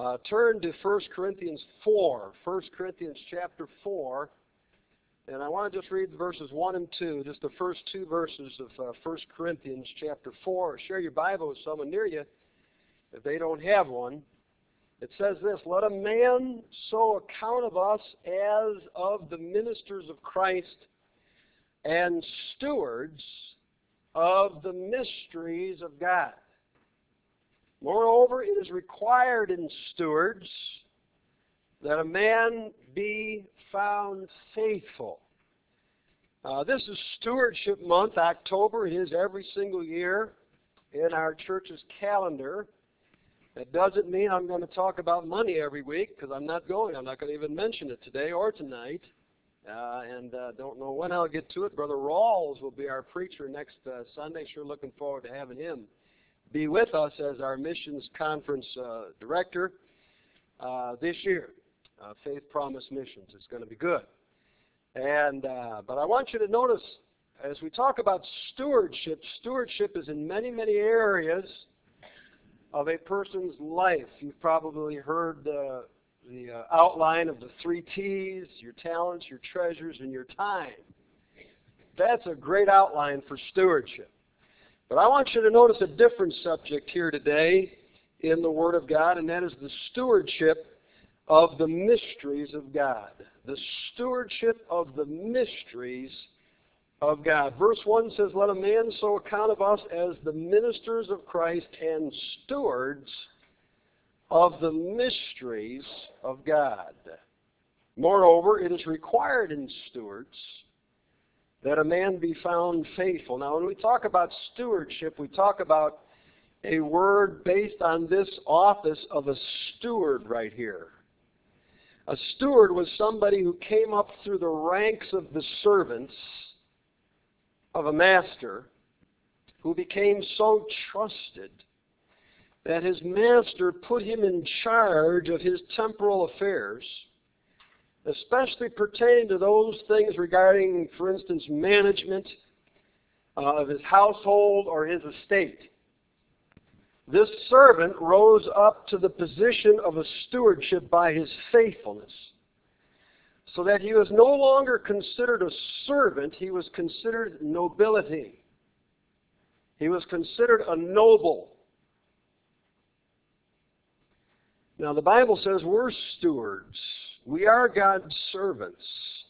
Turn to 1 Corinthians 4, 1 Corinthians chapter 4, and I want to just read verses 1 and 2, just the first two verses of 1 Corinthians chapter 4. Share your Bible with someone near you if they don't have one. It says this: "Let a man so account of us as of the ministers of Christ and stewards of the mysteries of God. Moreover, it is required in stewards that a man be found faithful." This is Stewardship Month, October. It is every single year in our church's calendar. That doesn't mean I'm going to talk about money every week, because I'm not going. I'm not going to even mention it today or tonight. Don't know when I'll get to it. Brother Rawls will be our preacher next Sunday. Sure looking forward to having him be with us as our missions conference director this year. Faith Promise Missions. It's going to be good. But I want you to notice, as we talk about stewardship, stewardship is in many, many areas of a person's life. You've probably heard the outline of the 3 T's: your talents, your treasures, and your time. That's a great outline for stewardship. But I want you to notice a different subject here today in the Word of God, and that is the stewardship of the mysteries of God. The stewardship of the mysteries of God. Verse 1 says, "Let a man so account of us as the ministers of Christ and stewards of the mysteries of God. Moreover, it is required in stewards that a man be found faithful." Now, when we talk about stewardship, we talk about a word based on this office of a steward right here. A steward was somebody who came up through the ranks of the servants of a master, who became so trusted that his master put him in charge of his temporal affairs, especially pertaining to those things regarding, for instance, management of his household or his estate. This servant rose up to the position of a stewardship by his faithfulness, so that he was no longer considered a servant, he was considered nobility. He was considered a noble. Now, the Bible says we're stewards. We are God's servants.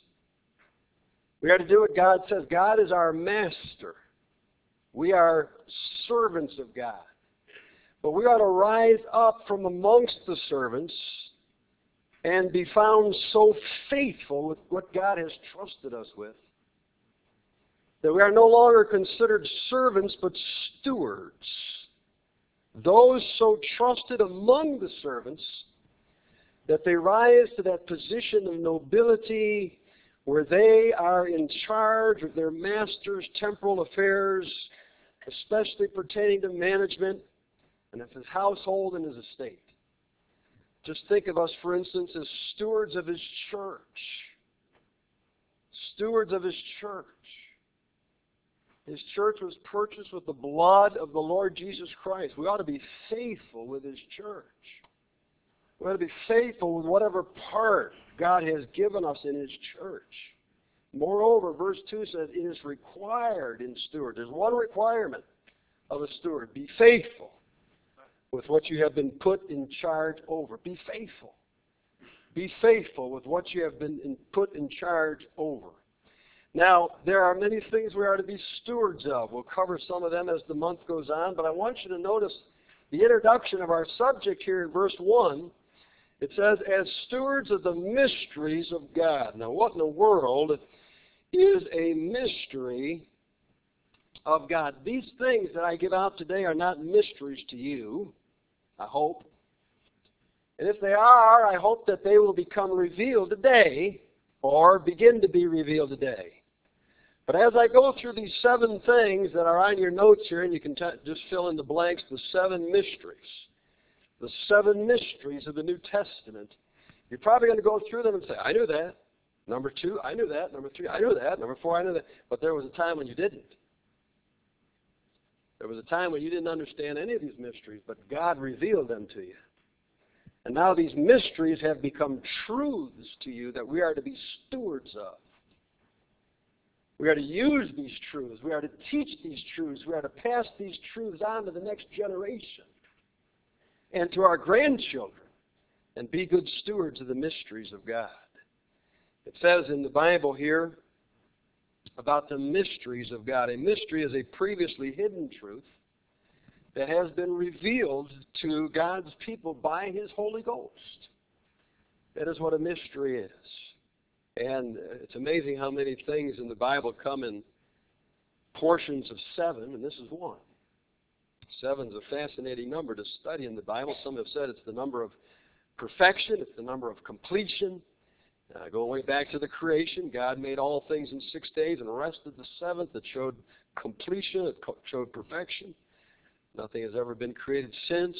We are to do what God says. God is our master. We are servants of God. But we ought to rise up from amongst the servants and be found so faithful with what God has trusted us with that we are no longer considered servants but stewards. Those so trusted among the servants that they rise to that position of nobility where they are in charge of their master's temporal affairs, especially pertaining to management and of his household and his estate. Just think of us, for instance, as stewards of his church. Stewards of his church. His church was purchased with the blood of the Lord Jesus Christ. We ought to be faithful with his church. We ought to be faithful with whatever part God has given us in his church. Moreover, verse 2 says it is required in stewards. There's one requirement of a steward: be faithful with what you have been put in charge over. Be faithful. Be faithful with what you have been put in charge over. Now, there are many things we are to be stewards of. We'll cover some of them as the month goes on, but I want you to notice the introduction of our subject here in verse 1. It says, "As stewards of the mysteries of God." Now, what in the world is a mystery of God? These things that I give out today are not mysteries to you, I hope. And if they are, I hope that they will become revealed today or begin to be revealed today. But as I go through these 7 things that are on your notes here, and you can just fill in the blanks, the 7 mysteries. The 7 mysteries of the New Testament. You're probably going to go through them and say, "I knew that. Number 2, I knew that. Number 3, I knew that. Number 4, I knew that." But there was a time when you didn't. There was a time when you didn't understand any of these mysteries, but God revealed them to you. And now these mysteries have become truths to you that we are to be stewards of. We are to use these truths. We are to teach these truths. We are to pass these truths on to the next generation and to our grandchildren and be good stewards of the mysteries of God. It says in the Bible here about the mysteries of God. A mystery is a previously hidden truth that has been revealed to God's people by His Holy Ghost. That is what a mystery is. And it's amazing how many things in the Bible come in portions of 7, and this is one. 7 is a fascinating number to study in the Bible. Some have said it's the number of perfection, it's the number of completion. Going way back to the creation, God made all things in 6 days and rested the 7th. It showed completion, it showed perfection. Nothing has ever been created since,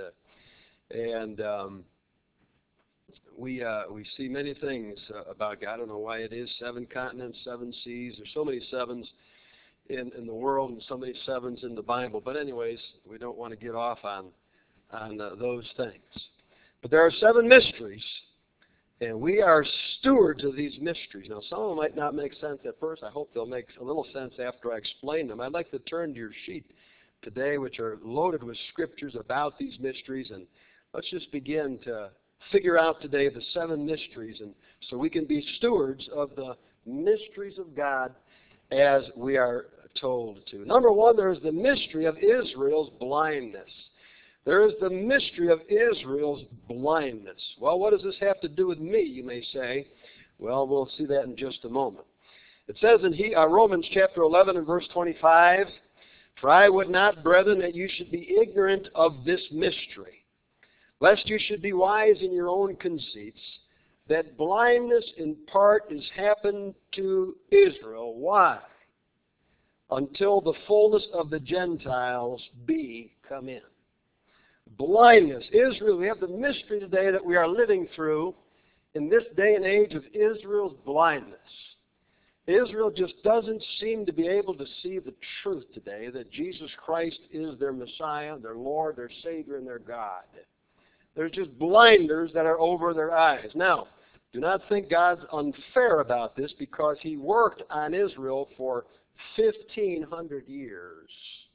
we see many things about God. I don't know why it is 7 continents, 7 seas. There's so many 7s in the world and so many 7s in the Bible. But anyways, we don't want to get off on those things. But there are 7 mysteries, and we are stewards of these mysteries. Now, some of them might not make sense at first. I hope they'll make a little sense after I explain them. I'd like to turn to your sheet today, which are loaded with scriptures about these mysteries, and let's just begin to figure out today the 7 mysteries, and so we can be stewards of the mysteries of God as we are told to. Number 1, there is the mystery of Israel's blindness. There is the mystery of Israel's blindness. Well, what does this have to do with me, you may say? Well, we'll see that in just a moment. It says in Romans chapter 11 and verse 25, "For I would not, brethren, that you should be ignorant of this mystery, lest you should be wise in your own conceits, that blindness in part is happened to Israel." Why? "Until the fullness of the Gentiles be come in." Blindness. Israel, we have the mystery today that we are living through in this day and age of Israel's blindness. Israel just doesn't seem to be able to see the truth today that Jesus Christ is their Messiah, their Lord, their Savior, and their God. There's just blinders that are over their eyes. Now, do not think God's unfair about this, because He worked on Israel for 1,500 years.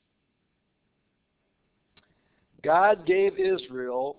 God gave Israel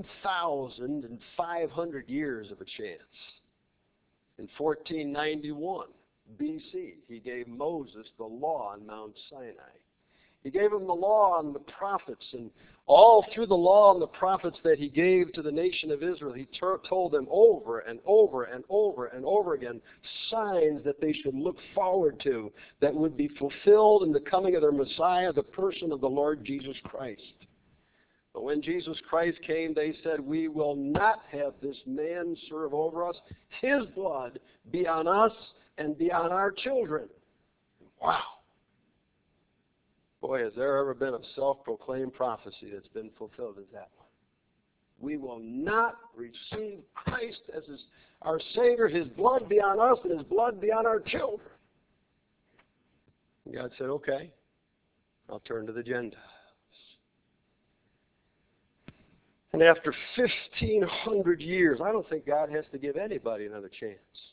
1,500 years of a chance. In 1491 BC, He gave Moses the law on Mount Sinai. He gave him the law and the prophets, and all through the law and the prophets that He gave to the nation of Israel, He told them over and over and over and over again signs that they should look forward to that would be fulfilled in the coming of their Messiah, the person of the Lord Jesus Christ. But when Jesus Christ came, they said, "We will not have this man serve over us. His blood be on us and be on our children." Wow. Boy, has there ever been a self-proclaimed prophecy that's been fulfilled as that one. We will not receive Christ as our Savior. His blood be on us and His blood be on our children. And God said, "Okay, I'll turn to the Gentiles." And after 1,500 years, I don't think God has to give anybody another chance.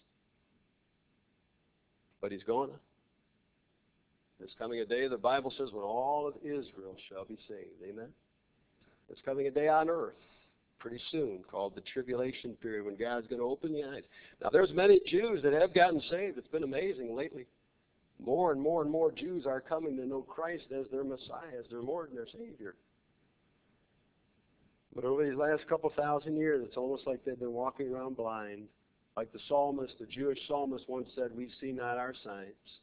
But He's going to. There's coming a day, the Bible says, when all of Israel shall be saved. Amen? There's coming a day on earth pretty soon called the tribulation period, when God's going to open the eyes. Now, there's many Jews that have gotten saved. It's been amazing lately. More and more and more Jews are coming to know Christ as their Messiah, as their Lord and their Savior. But over these last couple thousand years, it's almost like they've been walking around blind. Like the psalmist, the Jewish psalmist once said, "We see not our signs."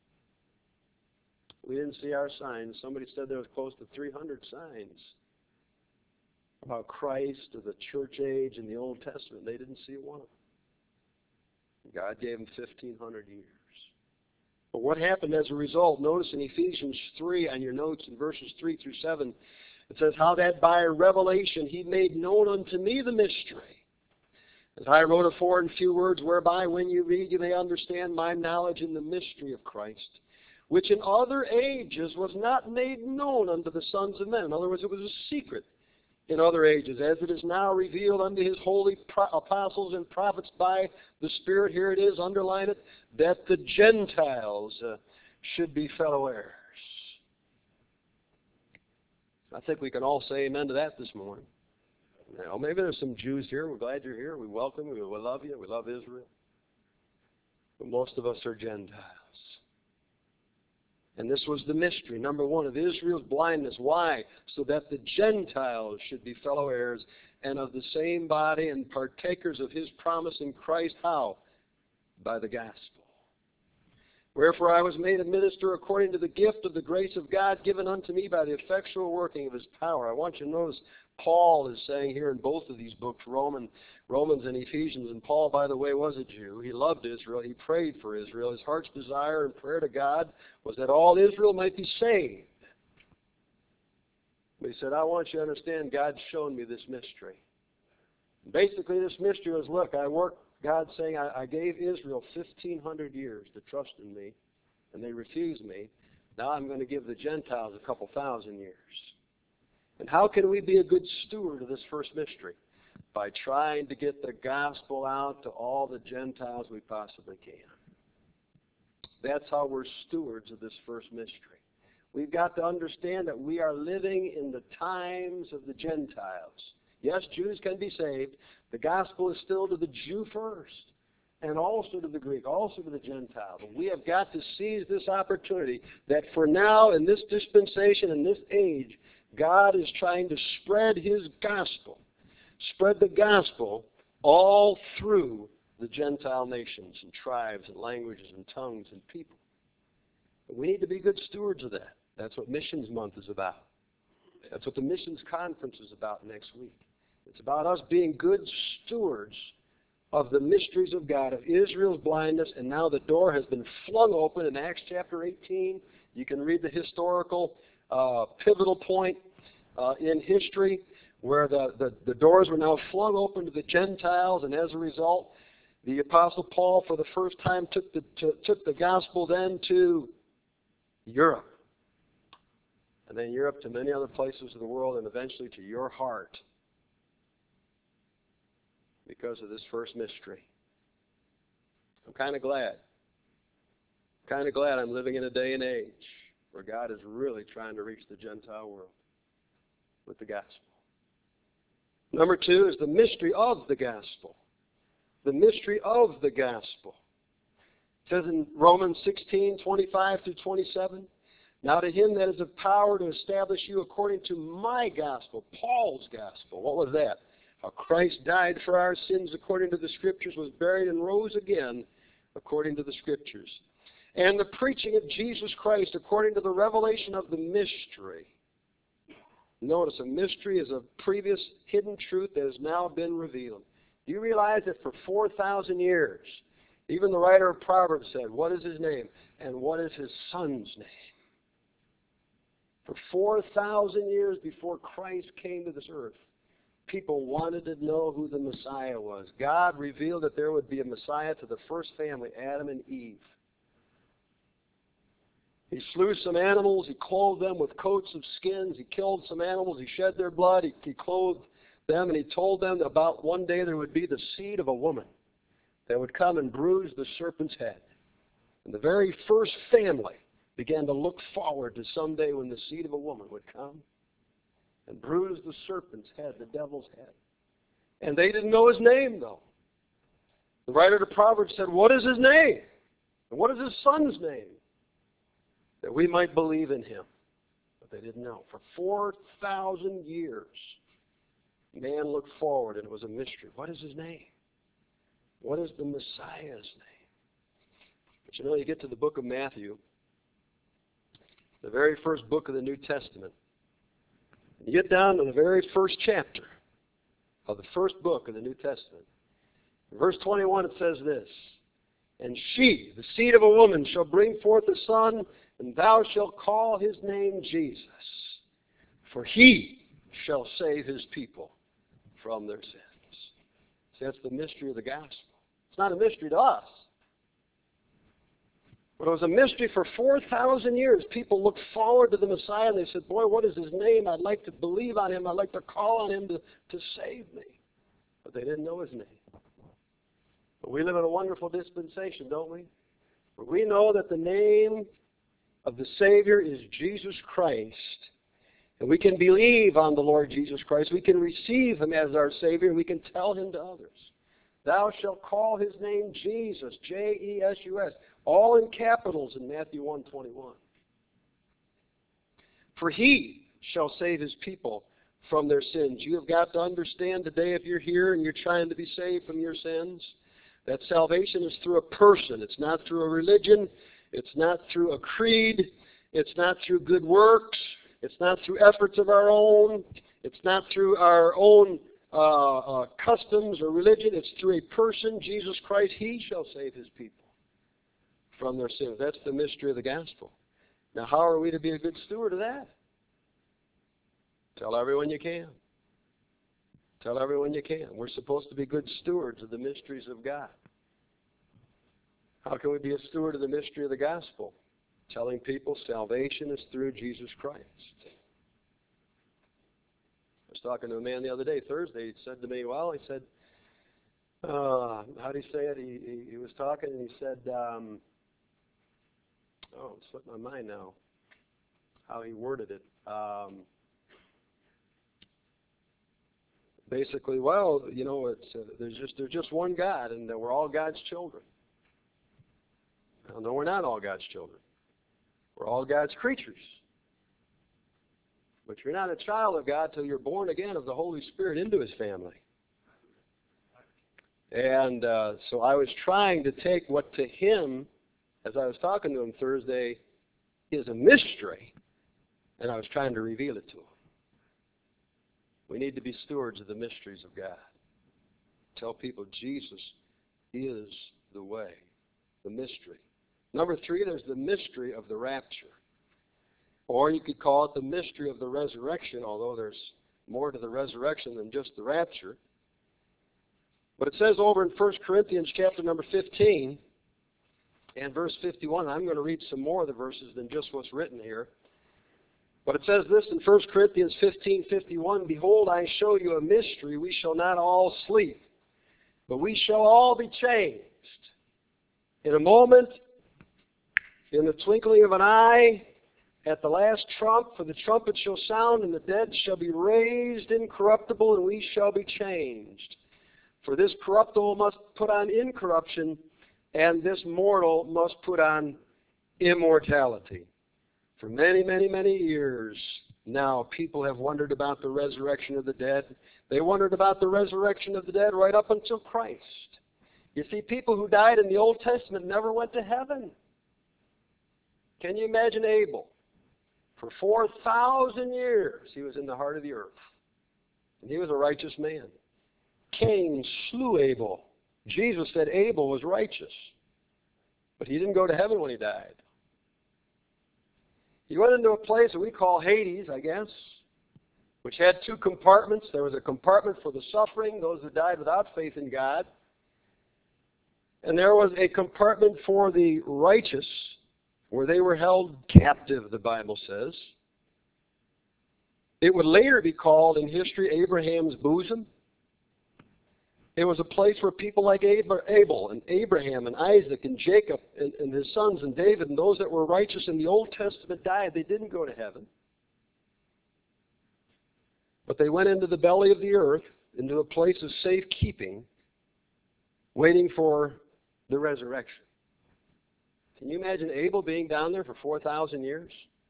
We didn't see our signs. Somebody said there was close to 300 signs about Christ or the church age in the Old Testament. They didn't see one of them. God gave them 1,500 years. But what happened as a result? Notice in Ephesians 3 on your notes in verses 3 through 7, it says, "How that by revelation He made known unto me the mystery, as I wrote afore in few words, whereby when you read you may understand my knowledge in the mystery of Christ, which in other ages was not made known unto the sons of men." In other words, it was a secret in other ages, as it is now revealed unto his holy apostles and prophets by the Spirit, here it is, underline it, that the Gentiles should be fellow heirs. I think we can all say amen to that this morning. Now, maybe there's some Jews here. We're glad you're here. We welcome you. We love you. We love Israel. But most of us are Gentiles. And this was the mystery, number one, of Israel's blindness. Why? So that the Gentiles should be fellow heirs and of the same body and partakers of his promise in Christ. How? By the gospel. Wherefore I was made a minister according to the gift of the grace of God given unto me by the effectual working of his power. I want you to notice Paul is saying here in both of these books, Romans and Ephesians, and Paul, by the way, was a Jew. He loved Israel. He prayed for Israel. His heart's desire and prayer to God was that all Israel might be saved. But he said, I want you to understand God's shown me this mystery. Basically, this mystery was, look, God's saying, I gave Israel 1,500 years to trust in me, and they refused me. Now I'm going to give the Gentiles a couple thousand years. And how can we be a good steward of this first mystery? By trying to get the gospel out to all the Gentiles we possibly can. That's how we're stewards of this first mystery. We've got to understand that we are living in the times of the Gentiles. Yes, Jews can be saved. The gospel is still to the Jew first, and also to the Greek, also to the Gentile. But we have got to seize this opportunity that for now, in this dispensation, in this age, God is trying to spread his gospel, spread the gospel all through the Gentile nations and tribes and languages and tongues and people. But we need to be good stewards of that. That's what Missions Month is about. That's what the Missions Conference is about next week. It's about us being good stewards of the mysteries of God, of Israel's blindness, and now the door has been flung open in Acts chapter 18. You can read the historical pivotal point in history where the doors were now flung open to the Gentiles, and as a result, the Apostle Paul for the first time took the gospel then to Europe. And then Europe to many other places of the world, and eventually to your heart because of this first mystery. I'm kind of glad. I'm living in a day and age where God is really trying to reach the Gentile world with the gospel. Number two is the mystery of the gospel. The mystery of the gospel. It says in Romans 16:25 through 27, now to him that is of power to establish you according to my gospel, Paul's gospel. What was that? How Christ died for our sins according to the Scriptures, was buried and rose again according to the Scriptures. And the preaching of Jesus Christ according to the revelation of the mystery. Notice, a mystery is a previous hidden truth that has now been revealed. Do you realize that for 4,000 years, even the writer of Proverbs said, what is his name? And what is his son's name? For 4,000 years before Christ came to this earth, people wanted to know who the Messiah was. God revealed that there would be a Messiah to the first family, Adam and Eve. He slew some animals. He clothed them with coats of skins. He killed some animals. He shed their blood. He clothed them, and he told them that about one day there would be the seed of a woman that would come and bruise the serpent's head. And the very first family began to look forward to someday when the seed of a woman would come and bruise the serpent's head, the devil's head. And they didn't know his name, though. The writer of the Proverbs said, what is his name? And what is his son's name? That we might believe in him. But they didn't know. For 4,000 years, man looked forward, and it was a mystery. What is his name? What is the Messiah's name? But you know, you get to the book of Matthew, the very first book of the New Testament. You get down to the very first chapter of the first book of the New Testament. In verse 21 it says this, and she, the seed of a woman, shall bring forth a son, and thou shalt call his name Jesus, for he shall save his people from their sins. See, that's the mystery of the gospel. It's not a mystery to us. But it was a mystery for 4,000 years. People looked forward to the Messiah and they said, boy, what is his name? I'd like to believe on him. I'd like to call on him to save me. But they didn't know his name. But we live in a wonderful dispensation, don't we? Where we know that the name of the Savior is Jesus Christ. And we can believe on the Lord Jesus Christ. We can receive him as our Savior. And we can tell him to others. Thou shalt call his name Jesus, J-E-S-U-S, all in capitals in Matthew 1:21. For he shall save his people from their sins. You have got to understand today, if you're here and you're trying to be saved from your sins, that salvation is through a person. It's not through a religion. It's not through a creed. It's not through good works. It's not through efforts of our own. It's not through our own customs or religion. It's through a person, Jesus Christ. He shall save his people from their sins. That's the mystery of the gospel. Now, how are we to be a good steward of that? Tell everyone you can. Tell everyone you can. We're supposed to be good stewards of the mysteries of God. How can we be a steward of the mystery of the gospel? Telling people salvation is through Jesus Christ. I was talking to a man the other day, Thursday. He said to me, how do you say it? He was talking and he said, it slipped my mind now how he worded it. Basically, there's just one God, and we're all God's children. No, we're not all God's children. We're all God's creatures. But you're not a child of God till you're born again of the Holy Spirit into his family. And so I was trying to take what to him, as I was talking to him Thursday, is a mystery, and I was trying to reveal it to him. We need to be stewards of the mysteries of God. Tell people Jesus is the way, the mystery. Number 3, there's the mystery of the rapture. Or you could call it the mystery of the resurrection, although there's more to the resurrection than just the rapture. But it says over in 1 Corinthians chapter number 15 and verse 51, I'm going to read some more of the verses than just what's written here. But it says this in 1 Corinthians 15:51, Behold, I show you a mystery. We shall not all sleep, but we shall all be changed. In a moment, in the twinkling of an eye, at the last trump, for the trumpet shall sound, and the dead shall be raised incorruptible, and we shall be changed. For this corruptible must put on incorruption, and this mortal must put on immortality. For many, many, many years now, people have wondered about the resurrection of the dead. They wondered about the resurrection of the dead right up until Christ. You see, people who died in the Old Testament never went to heaven. Can you imagine Abel? For 4,000 years, he was in the heart of the earth. And he was a righteous man. Cain slew Abel. Jesus said Abel was righteous. But he didn't go to heaven when he died. He went into a place that we call Hades, I guess, which had 2 compartments. There was a compartment for the suffering, those who died without faith in God. And there was a compartment for the righteous, where they were held captive, the Bible says. It would later be called in history Abraham's bosom. It was a place where people like Abel and Abraham and Isaac and Jacob and his sons and David and those that were righteous in the Old Testament died. They didn't go to heaven. But they went into the belly of the earth, into a place of safekeeping, waiting for the resurrection. Can you imagine Abel being down there for 4,000 years?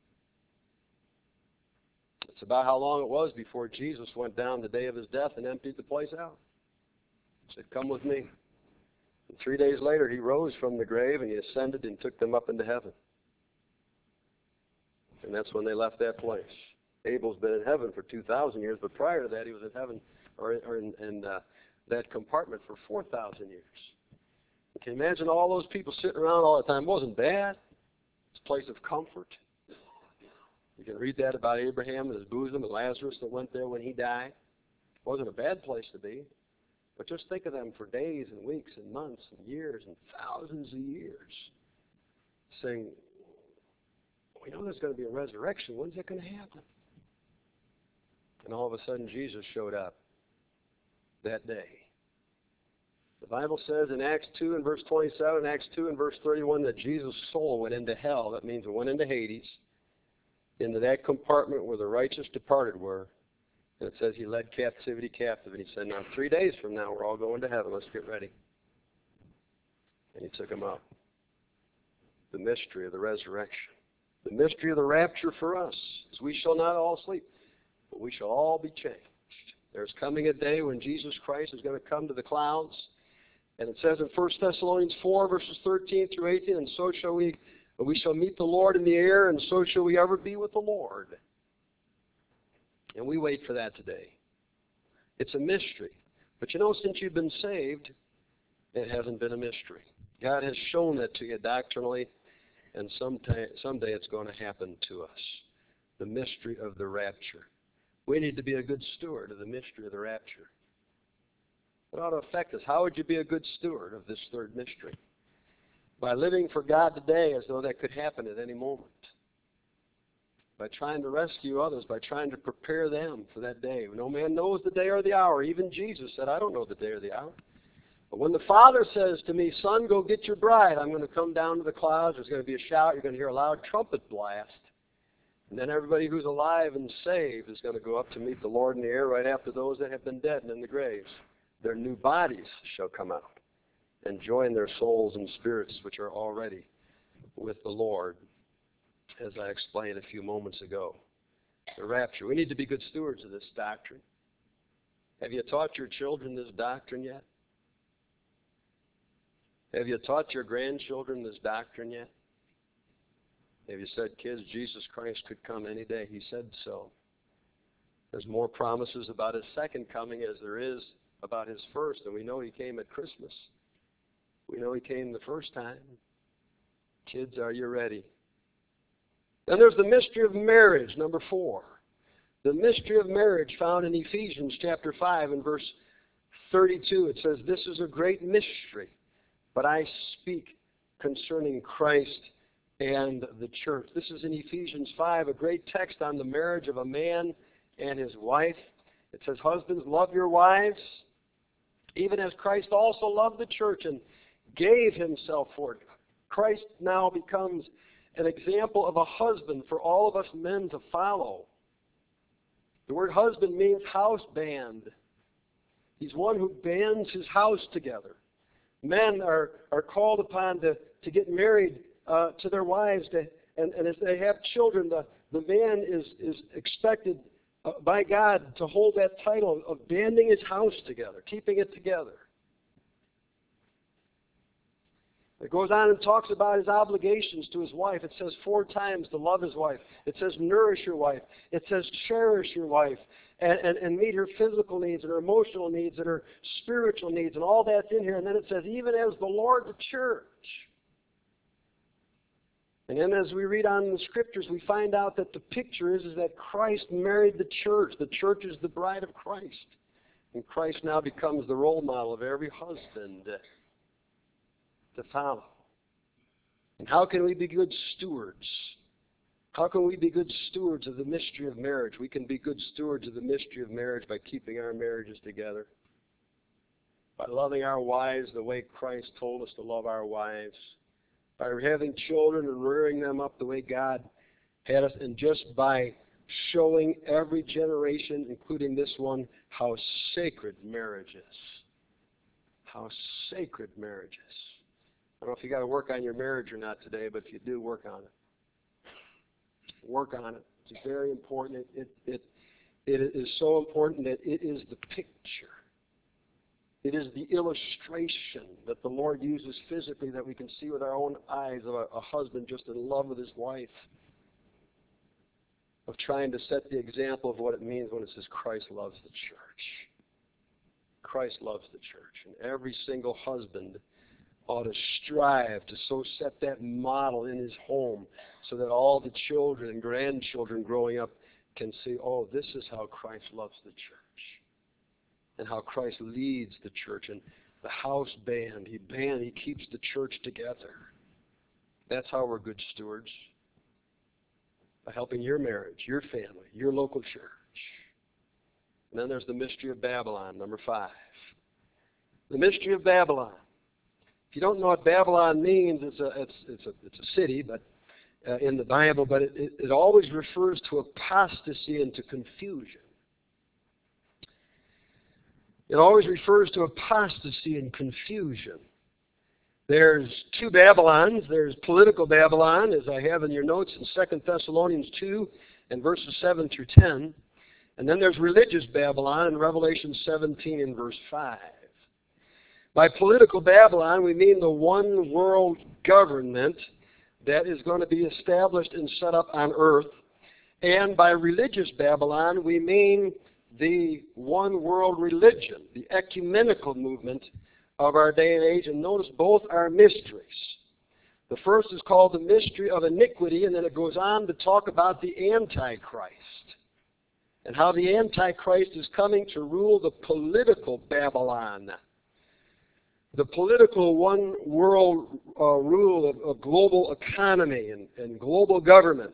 It's about how long it was before Jesus went down the day of his death and emptied the place out. He said, come with me. And 3 days later, he rose from the grave and he ascended and took them up into heaven. And that's when they left that place. Abel's been in heaven for 2,000 years, but prior to that, he was in heaven or in that compartment for 4,000 years. Can you imagine all those people sitting around all the time? It wasn't bad. It's a place of comfort. You can read that about Abraham and his bosom and Lazarus that went there when he died. It wasn't a bad place to be. But just think of them for days and weeks and months and years and thousands of years. saying, we know there's going to be a resurrection. When's that going to happen? And all of a sudden, Jesus showed up that day. The Bible says in Acts 2 and verse 27, Acts 2 and verse 31, that Jesus' soul went into hell. That means it went into Hades, into that compartment where the righteous departed were. And it says he led captivity captive. And he said, now 3 days from now, we're all going to heaven. Let's get ready. And he took them up. The mystery of the resurrection. The mystery of the rapture for us is we shall not all sleep, but we shall all be changed. There's coming a day when Jesus Christ is going to come to the clouds. And it says in 1 Thessalonians 4, verses 13 through 18, and so shall we shall meet the Lord in the air, and so shall we ever be with the Lord. And we wait for that today. It's a mystery. But you know, since you've been saved, it hasn't been a mystery. God has shown that to you doctrinally, and someday it's going to happen to us. The mystery of the rapture. We need to be a good steward of the mystery of the rapture. It ought to affect us. How would you be a good steward of this third mystery? By living for God today as though that could happen at any moment. By trying to rescue others, by trying to prepare them for that day. No man knows the day or the hour. Even Jesus said, I don't know the day or the hour. But when the Father says to me, son, go get your bride, I'm going to come down to the clouds. There's going to be a shout. You're going to hear a loud trumpet blast. And then everybody who's alive and saved is going to go up to meet the Lord in the air right after those that have been dead and in the graves. Their new bodies shall come out and join their souls and spirits which are already with the Lord, as I explained a few moments ago. The rapture. We need to be good stewards of this doctrine. Have you taught your children this doctrine yet? Have you taught your grandchildren this doctrine yet? Have you said, kids, Jesus Christ could come any day? He said so. There's more promises about his second coming as there is about his first, and we know he came at Christmas. We know he came the first time. Kids, are you ready? Then there's the mystery of marriage, number 4. The mystery of marriage found in Ephesians chapter 5 and verse 32. It says, this is a great mystery, but I speak concerning Christ and the church. This is in Ephesians 5, a great text on the marriage of a man and his wife. It says, husbands, love your wives, even as Christ also loved the church and gave himself for it. Christ now becomes an example of a husband for all of us men to follow. The word husband means house band. He's one who bands his house together. Men are called upon to get married to their wives, and as they have children, the man is expected by God to hold that title of banding his house together, keeping it together. It goes on and talks about his obligations to his wife. It says 4 times to love his wife. It says nourish your wife. It says cherish your wife and meet her physical needs and her emotional needs and her spiritual needs, and all that's in here. And then it says even as the Lord the church. And then as we read on in the scriptures, we find out that the picture is that Christ married the church. The church is the bride of Christ. And Christ now becomes the role model of every husband to follow. And how can we be good stewards? How can we be good stewards of the mystery of marriage? We can be good stewards of the mystery of marriage by keeping our marriages together, by loving our wives the way Christ told us to love our wives, by having children and rearing them up the way God had us, and just by showing every generation, including this one, how sacred marriage is. How sacred marriage is. I don't know if you got to work on your marriage or not today, but if you do, work on it. Work on it. It's very important. It is so important that it is the picture. It is the illustration that the Lord uses physically that we can see with our own eyes of a husband just in love with his wife, of trying to set the example of what it means when it says Christ loves the church. Christ loves the church. And every single husband ought to strive to so set that model in his home so that all the children and grandchildren growing up can see, oh, this is how Christ loves the church. And how Christ leads the church. And the house band, he keeps the church together. That's how we're good stewards. By helping your marriage, your family, your local church. And then there's the mystery of Babylon, number 5. The mystery of Babylon. If you don't know what Babylon means, it's a city, but in the Bible, but it always refers to apostasy and to confusion. It always refers to apostasy and confusion. There's 2 Babylons. There's political Babylon, as I have in your notes in 2 Thessalonians 2 and verses 7 through 10. And then there's religious Babylon in Revelation 17 and verse 5. By political Babylon, we mean the one world government that is going to be established and set up on earth. And by religious Babylon, we mean the one world religion, the ecumenical movement of our day and age. And notice both are mysteries. The first is called the mystery of iniquity, and then it goes on to talk about the Antichrist and how the Antichrist is coming to rule the political Babylon, the political one world rule of global economy and global government.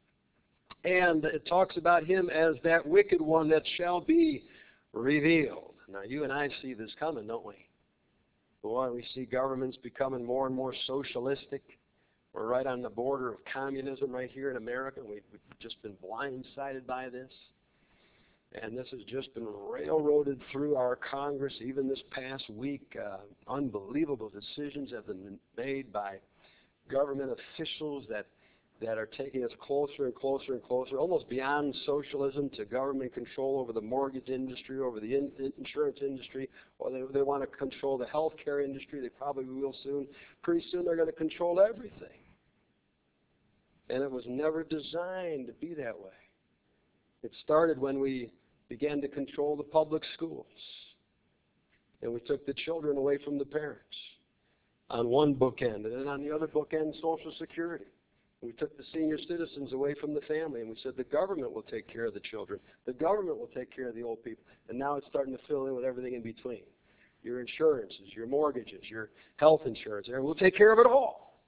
And it talks about him as that wicked one that shall be revealed. Now, you and I see this coming, don't we? Boy, we see governments becoming more and more socialistic. We're right on the border of communism right here in America. We've just been blindsided by this. And this has just been railroaded through our Congress even this past week. Unbelievable decisions have been made by government officials that are taking us closer and closer and closer, almost beyond socialism, to government control over the mortgage industry, over the insurance industry, or they want to control the healthcare industry. They probably will soon. Pretty soon they're going to control everything. And it was never designed to be that way. It started when we began to control the public schools. And we took the children away from the parents on one bookend. And then on the other bookend, Social Security. We took the senior citizens away from the family, and we said the government will take care of the children. The government will take care of the old people. And now it's starting to fill in with everything in between. Your insurances, your mortgages, your health insurance. And we'll take care of it all.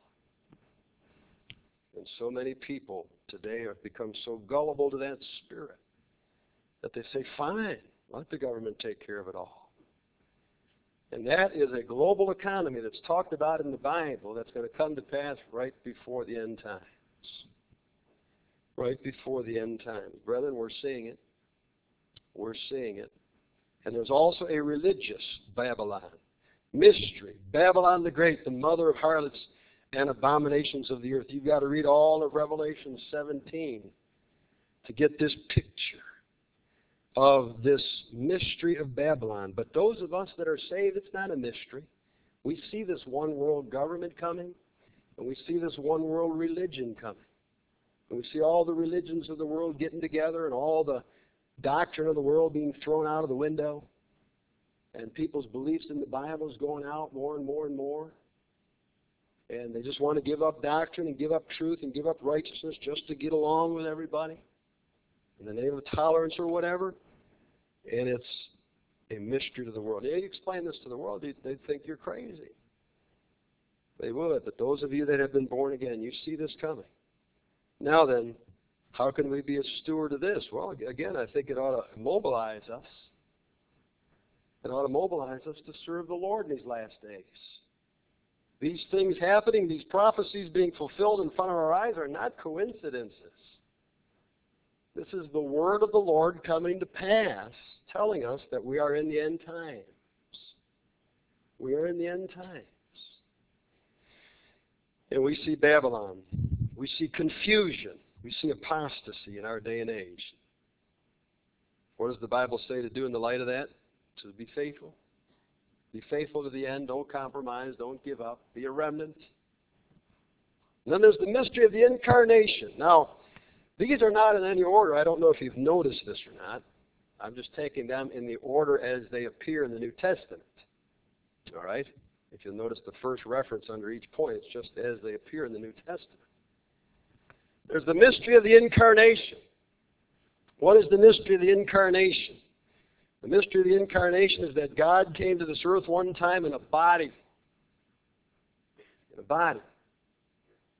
And so many people today have become so gullible to that spirit that they say, fine, let the government take care of it all. And that is a global economy that's talked about in the Bible that's going to come to pass right before the end times. Right before the end times. Brethren, we're seeing it. We're seeing it. And there's also a religious Babylon. Mystery. Babylon the Great, the mother of harlots and abominations of the earth. You've got to read all of Revelation 17 to get this picture of this mystery of Babylon. But those of us that are saved, it's not a mystery. We see this one world government coming, and we see this one world religion coming. And we see all the religions of the world getting together and all the doctrine of the world being thrown out of the window, and people's beliefs in the Bible is going out more and more and more. And they just want to give up doctrine and give up truth and give up righteousness just to get along with everybody in the name of tolerance or whatever. And it's a mystery to the world. Yeah, you explain this to the world, they'd think you're crazy. They would. But those of you that have been born again, you see this coming. Now then, how can we be a steward of this? Well, again, I think it ought to mobilize us. It ought to mobilize us to serve the Lord in these last days. These things happening, these prophecies being fulfilled in front of our eyes are not coincidences. This is the word of the Lord coming to pass, telling us that we are in the end times. We are in the end times. And we see Babylon. We see confusion. We see apostasy in our day and age. What does the Bible say to do in the light of that? To be faithful. Be faithful to the end. Don't compromise. Don't give up. Be a remnant. And then there's the mystery of the incarnation. Now, these are not in any order. I don't know if you've noticed this or not. I'm just taking them in the order as they appear in the New Testament. All right? If you'll notice the first reference under each point, it's just as they appear in the New Testament. There's the mystery of the incarnation. What is the mystery of the incarnation? The mystery of the incarnation is that God came to this earth one time in a body. In a body.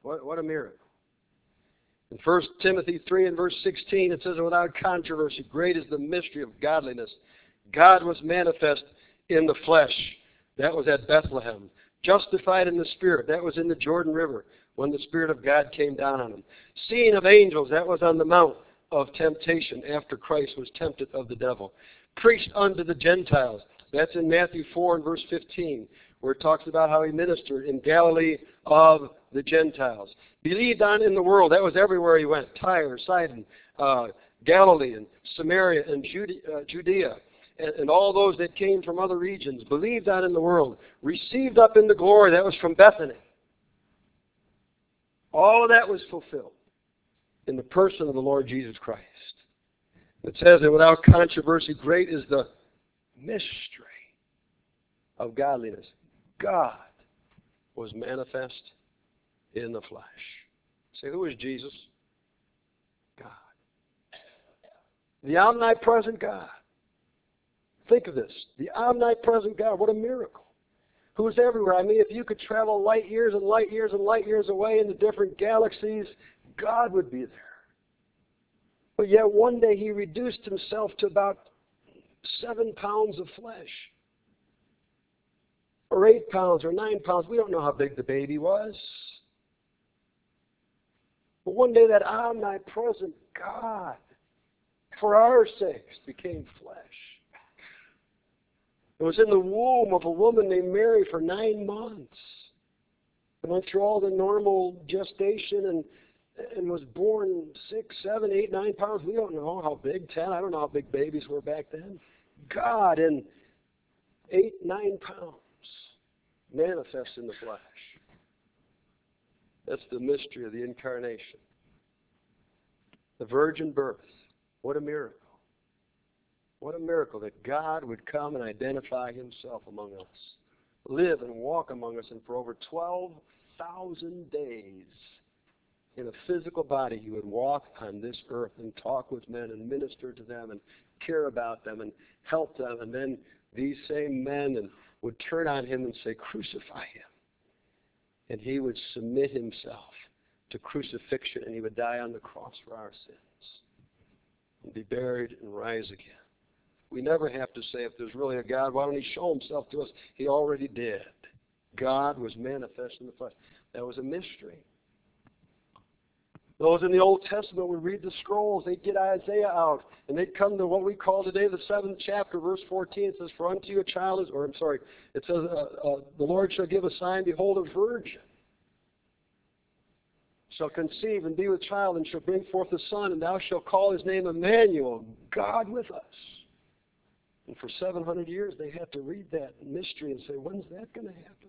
What a miracle. In 1 Timothy 3 and verse 16, it says, without controversy, great is the mystery of godliness. God was manifest in the flesh. That was at Bethlehem. Justified in the Spirit. That was in the Jordan River when the Spirit of God came down on him. Seen of angels. That was on the Mount of temptation after Christ was tempted of the devil. Preached unto the Gentiles. That's in Matthew 4 and verse 15, where it talks about how he ministered in Galilee of the Gentiles. Believed on in the world. That was everywhere he went. Tyre, Sidon, Galilee, and Samaria, and Judea. And all those that came from other regions. Believed on in the world. Received up into glory. That was from Bethany. All of that was fulfilled in the person of the Lord Jesus Christ. It says that without controversy, great is the mystery of godliness. God was manifest in the flesh. Say, who is Jesus? God. The omnipresent God. Think of this. The omnipresent God. What a miracle. Who's everywhere. I mean, if you could travel light years and light years and light years away into different galaxies, God would be there. But yet one day he reduced himself to about 7 pounds of flesh. Or 8 pounds or 9 pounds. We don't know how big the baby was. But one day that omnipresent God, for our sakes, became flesh. It was in the womb of a woman named Mary for 9 months. It went through all the normal gestation and was born 6, 7, 8, 9 pounds. We don't know how big, 10. I don't know how big babies were back then. God in 8, 9 pounds manifest in the flesh. That's the mystery of the incarnation. The virgin birth. What a miracle. What a miracle that God would come and identify himself among us. Live and walk among us. And for over 12,000 days, in a physical body, he would walk on this earth and talk with men and minister to them and care about them and help them. And then these same men would turn on him and say, crucify him. And he would submit himself to crucifixion, and he would die on the cross for our sins and be buried and rise again. We never have to say, if there's really a God, why don't he show himself to us? He already did. God was manifest in the flesh. That was a mystery. Those in the Old Testament would read the scrolls. They'd get Isaiah out, and they'd come to what we call today the 7th chapter, verse 14. It says, for unto you a child is, it says, the Lord shall give a sign, behold, a virgin shall conceive and be with child, and shall bring forth a son, and thou shalt call his name Emmanuel, God with us. And for 700 years, they had to read that mystery and say, when's that going to happen?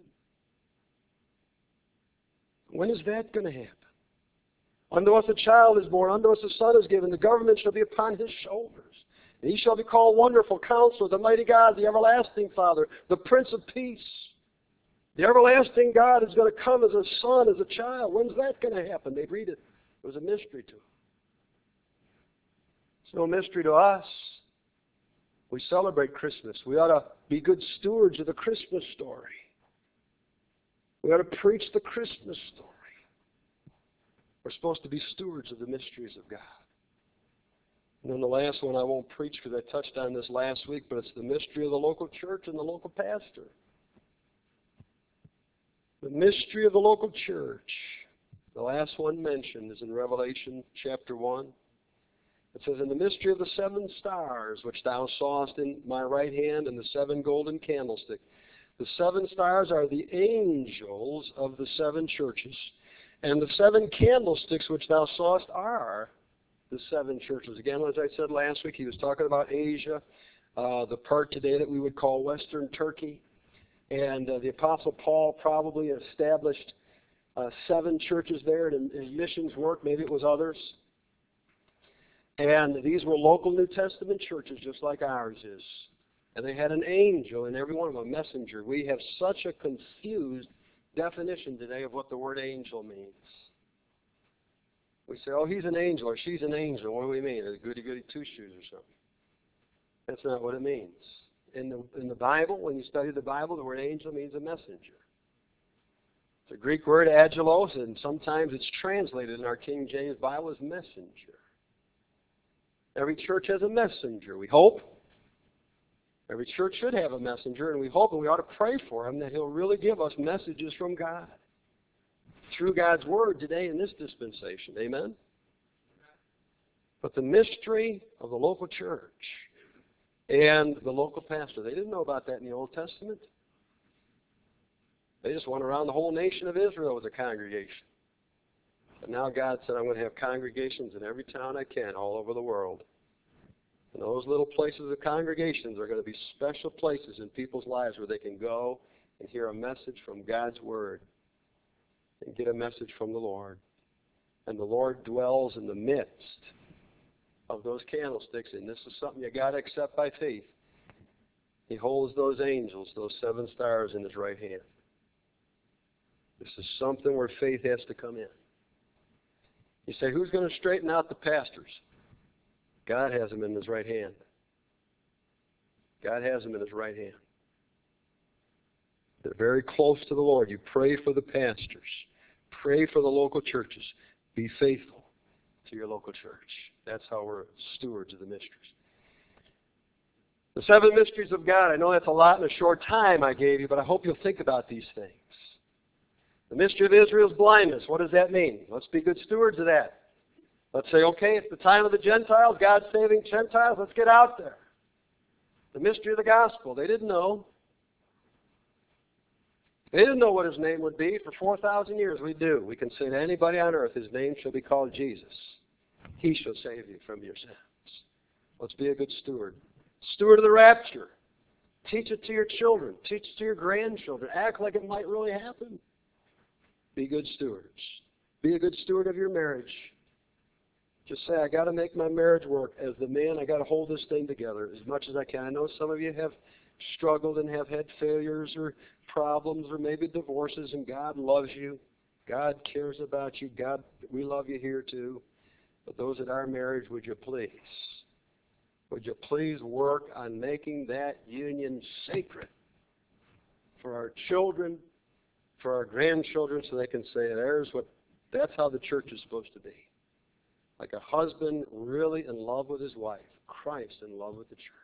When is that going to happen? Unto us a child is born, unto us a son is given, the government shall be upon his shoulders. And he shall be called Wonderful Counselor, the Mighty God, the Everlasting Father, the Prince of Peace. The everlasting God is going to come as a son, as a child. When's that going to happen? They'd read it. It was a mystery to them. It's no mystery to us. We celebrate Christmas. We ought to be good stewards of the Christmas story. We ought to preach the Christmas story. We're supposed to be stewards of the mysteries of God. And then the last one I won't preach because I touched on this last week, but it's the mystery of the local church and the local pastor. The mystery of the local church. The last one mentioned is in Revelation chapter 1. It says, in the mystery of the 7 stars, which thou sawest in my right hand, and the 7 golden candlesticks. The 7 stars are the angels of the 7 churches. And the 7 candlesticks which thou sawest are the 7 churches. Again, as I said last week, he was talking about Asia, the part today that we would call Western Turkey. And the Apostle Paul probably established 7 churches there in his missions work. Maybe it was others. And these were local New Testament churches just like ours is. And they had an angel in every one of them, a messenger. We have such a confused definition today of what the word angel means. We say, oh, he's an angel or she's an angel. What do we mean? A goody-goody two-shoes or something. That's not what it means. In the Bible, when you study the Bible, the word angel means a messenger. It's The Greek word angelos, and sometimes it's translated in our King James Bible as messenger. Every church has a messenger, we hope. Every church should have a messenger, and we hope, and we ought to pray for him that he'll really give us messages from God through God's Word today in this dispensation. Amen? But the mystery of the local church and the local pastor, they didn't know about that in the Old Testament. They just went around the whole nation of Israel with a congregation. But now God said, I'm going to have congregations in every town I can all over the world. And those little places of congregations are going to be special places in people's lives where they can go and hear a message from God's Word and get a message from the Lord. And the Lord dwells in the midst of those candlesticks, and this is something you got to accept by faith. He holds those angels, those 7 stars in his right hand. This is something where faith has to come in. You say, who's going to straighten out the pastors? God has them in his right hand. God has them in his right hand. They're very close to the Lord. You pray for the pastors. Pray for the local churches. Be faithful to your local church. That's how we're stewards of the mysteries. The 7 mysteries of God. I know that's a lot in a short time I gave you, but I hope you'll think about these things. The mystery of Israel's blindness. What does that mean? Let's be good stewards of that. Let's say, okay, it's the time of the Gentiles, God's saving Gentiles, let's get out there. The mystery of the gospel. They didn't know. They didn't know what his name would be. For 4,000 years we do. We can say to anybody on earth, his name shall be called Jesus. He shall save you from your sins. Let's be a good steward. Steward of the rapture. Teach it to your children. Teach it to your grandchildren. Act like it might really happen. Be good stewards. Be a good steward of your marriage. Just say, I got to make my marriage work. As the man, I got to hold this thing together as much as I can. I know some of you have struggled and have had failures or problems or maybe divorces, and God loves you. God cares about you. God, we love you here too. But those in our marriage, would you please work on making that union sacred for our children, for our grandchildren, so they can say, that's how the church is supposed to be. Like a husband really in love with his wife, Christ in love with the church.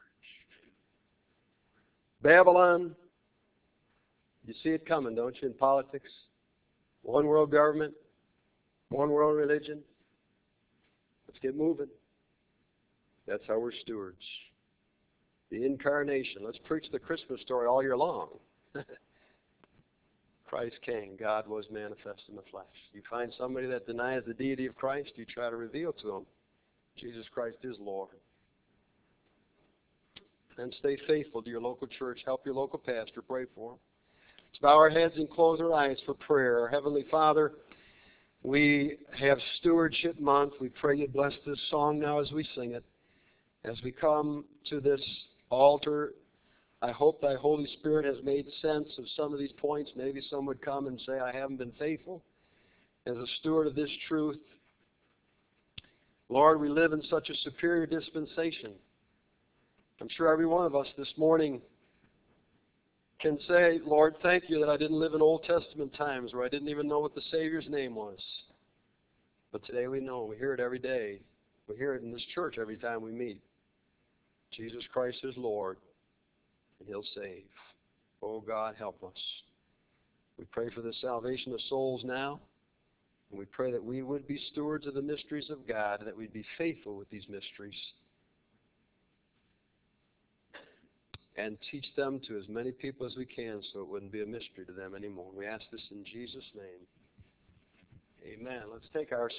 Babylon, you see it coming, don't you, in politics? One world government, one world religion. Let's get moving. That's how we're stewards. The incarnation. Let's preach the Christmas story all year long. Christ came. God was manifest in the flesh. You find somebody that denies the deity of Christ, you try to reveal to them Jesus Christ is Lord. And stay faithful to your local church. Help your local pastor. Pray for them. Let's bow our heads and close our eyes for prayer. Our Heavenly Father, we have Stewardship Month. We pray you bless this song now as we sing it. As we come to this altar, I hope thy Holy Spirit has made sense of some of these points. Maybe some would come and say, I haven't been faithful as a steward of this truth. Lord, we live in such a superior dispensation. I'm sure every one of us this morning can say, Lord, thank you that I didn't live in Old Testament times where I didn't even know what the Savior's name was. But today we know. We hear it every day. We hear it in this church every time we meet. Jesus Christ is Lord, and He'll save. Oh, God, help us. We pray for the salvation of souls now, and we pray that we would be stewards of the mysteries of God, that we'd be faithful with these mysteries, and teach them to as many people as we can so it wouldn't be a mystery to them anymore. We ask this in Jesus' name. Amen. Let's take our